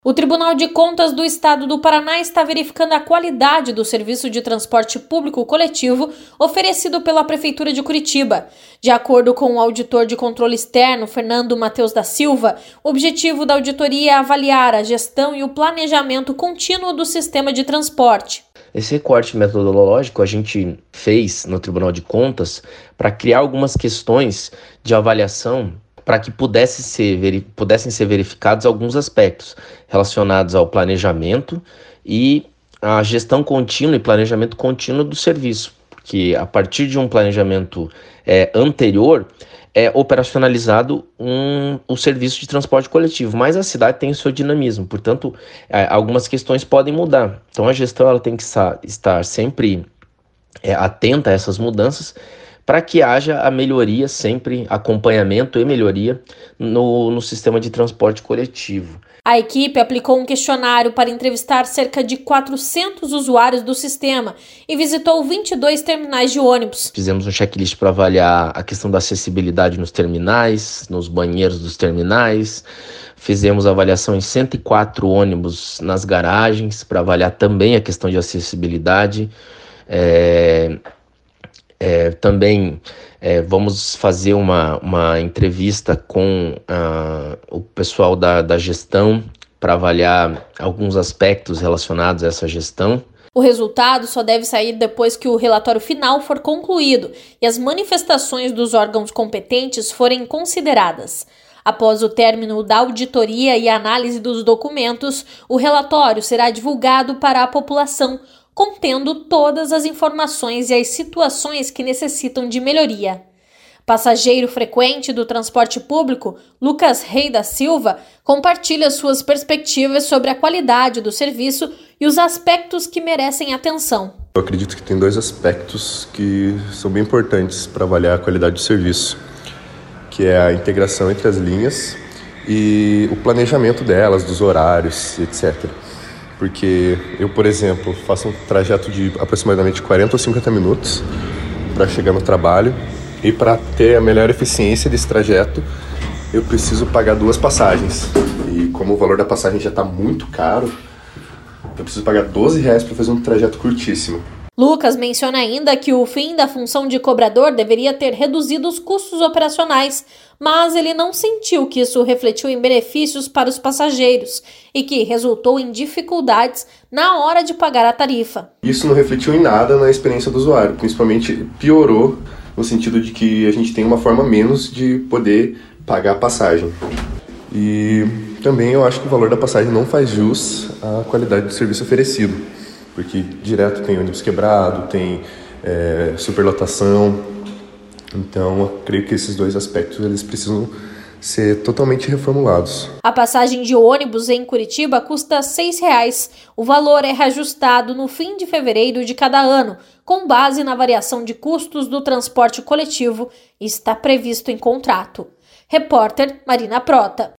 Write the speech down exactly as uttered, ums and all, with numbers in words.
O Tribunal de Contas do Estado do Paraná está verificando a qualidade do serviço de transporte público coletivo oferecido pela Prefeitura de Curitiba. De acordo com o auditor de controle externo, Fernando Matheus da Silva, o objetivo da auditoria é avaliar a gestão e o planejamento contínuo do sistema de transporte. Esse recorte metodológico a gente fez no Tribunal de Contas para criar algumas questões de avaliação para que pudesse ser, pudessem ser verificados alguns aspectos relacionados ao planejamento e à gestão contínua e planejamento contínuo do serviço, porque a partir de um planejamento é, anterior é operacionalizado um, um serviço de transporte coletivo, mas a cidade tem o seu dinamismo, portanto, é, algumas questões podem mudar. Então a gestão ela tem que estar, estar sempre é, atenta a essas mudanças, para que haja a melhoria, sempre acompanhamento e melhoria no, no sistema de transporte coletivo. A equipe aplicou um questionário para entrevistar cerca de quatrocentos usuários do sistema e visitou vinte e dois terminais de ônibus. Fizemos um checklist para avaliar a questão da acessibilidade nos terminais, nos banheiros dos terminais. Fizemos avaliação em cento e quatro ônibus nas garagens para avaliar também a questão de acessibilidade. É... É, também é, vamos fazer uma, uma entrevista com uh, o pessoal da, da gestão para avaliar alguns aspectos relacionados a essa gestão. O resultado só deve sair depois que o relatório final for concluído e as manifestações dos órgãos competentes forem consideradas. Após o término da auditoria e análise dos documentos, o relatório será divulgado para a população, contendo todas as informações e as situações que necessitam de melhoria. Passageiro frequente do transporte público, Lucas Rei da Silva, compartilha suas perspectivas sobre a qualidade do serviço e os aspectos que merecem atenção. Eu acredito que tem dois aspectos que são bem importantes para avaliar a qualidade do serviço, que é a integração entre as linhas e o planejamento delas, dos horários, etcétera. Porque eu, por exemplo, faço um trajeto de aproximadamente quarenta ou cinquenta minutos para chegar no trabalho e para ter a melhor eficiência desse trajeto, eu preciso pagar duas passagens. E como o valor da passagem já está muito caro, eu preciso pagar doze reais para fazer um trajeto curtíssimo. Lucas menciona ainda que o fim da função de cobrador deveria ter reduzido os custos operacionais, mas ele não sentiu que isso refletiu em benefícios para os passageiros e que resultou em dificuldades na hora de pagar a tarifa. Isso não refletiu em nada na experiência do usuário, principalmente piorou no sentido de que a gente tem uma forma menos de poder pagar a passagem. E também eu acho que o valor da passagem não faz jus à qualidade do serviço oferecido, porque direto tem ônibus quebrado, tem é, superlotação. Então, eu creio que esses dois aspectos eles precisam ser totalmente reformulados. A passagem de ônibus em Curitiba custa seis reais. O valor é reajustado no fim de fevereiro de cada ano, com base na variação de custos do transporte coletivo e está previsto em contrato. Repórter Marina Prota.